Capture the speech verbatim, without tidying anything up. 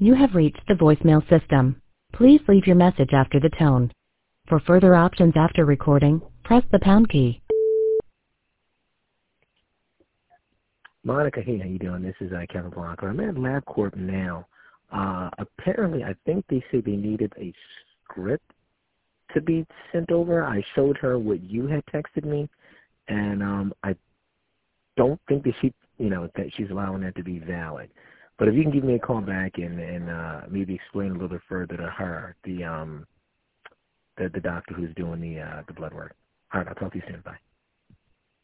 You have reached the voicemail system. Please leave your message after the tone. For further options after recording, press the pound key. Monica, hey, how you doing? This is uh, Kevin Blanco. I'm at LabCorp now. Uh, apparently, I think they said they needed a script to be sent over. I showed her what you had texted me, and um, I don't think that she, you know, that she's allowing that to be valid. But if you can give me a call back and and uh, maybe explain a little bit further to her, the um, the, the doctor who's doing the uh, the blood work. All right, I'll talk to you soon. Bye.